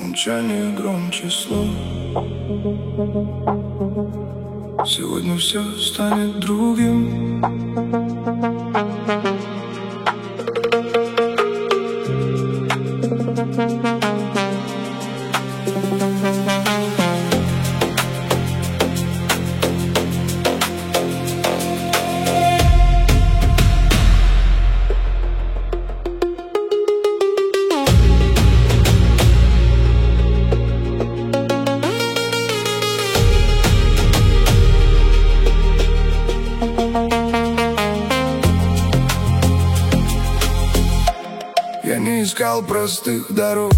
Молчание громче слов. Сегодня все станет другим. Я не искал простых дорог,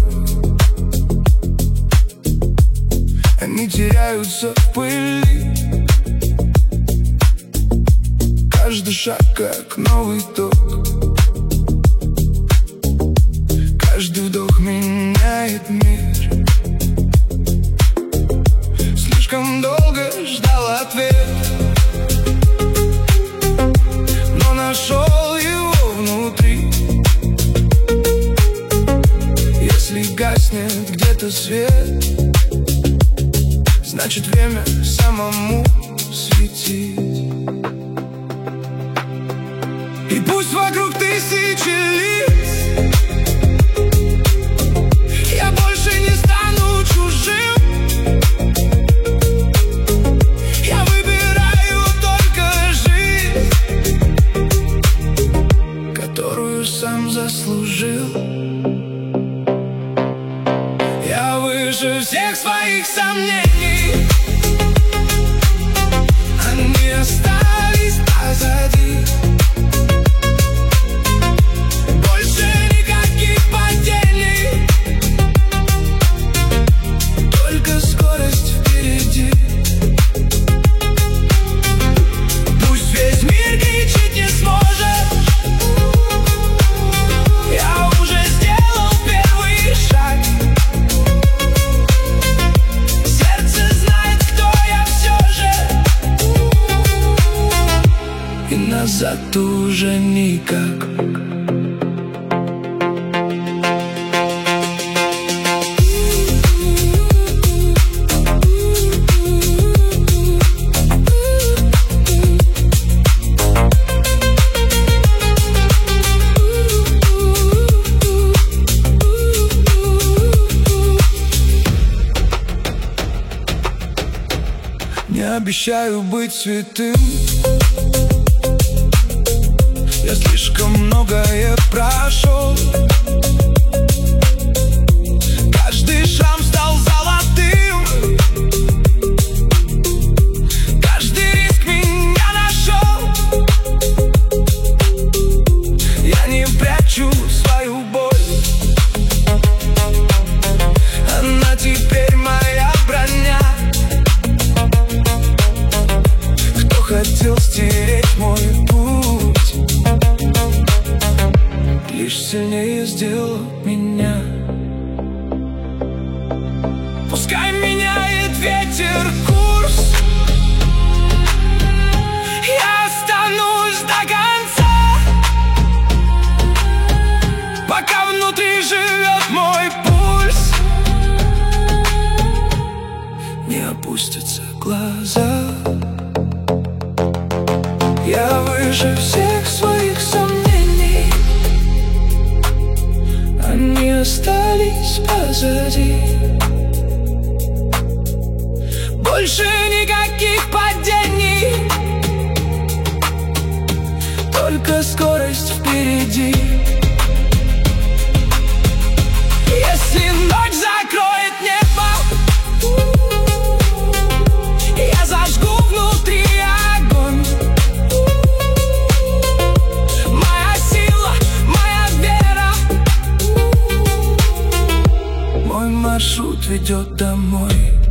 они теряются в пыли. Каждый шаг как новый ток, каждый вдох меняет мир. Слишком долго ждал ответ, но нашел его внутри. Если гаснет где-то свет, значит время самому светить. И пусть вокруг тысячи лиц, я больше не стану чужим. Я выбираю только жизнь, которую сам заслужил. Я выше всех своих сомнений, они остались позади. Больше никаких падений, только скорость впереди. Пусть весь мир кричит не сможет, я уже сделал первый шаг. И назад уже никак. Не обещаю быть святым, я слишком многое прошел. Каждый шрам стал золотым, каждый риск меня нашел. Я не прячу свою боль, она теперь моя броня. Кто хотел стереть мой путь, лишь сильнее сделал меня. Пускай меняет ветер курс, я останусь до конца, пока внутри живет мой пульс. Не опустятся глаза, я выше всех своих сомнений, они остались позади. Больше никаких падений, только скорость впереди. Если ночь закроет небо, я зажгу внутри огонь. Моя сила, моя вера, мой маршрут ведет домой.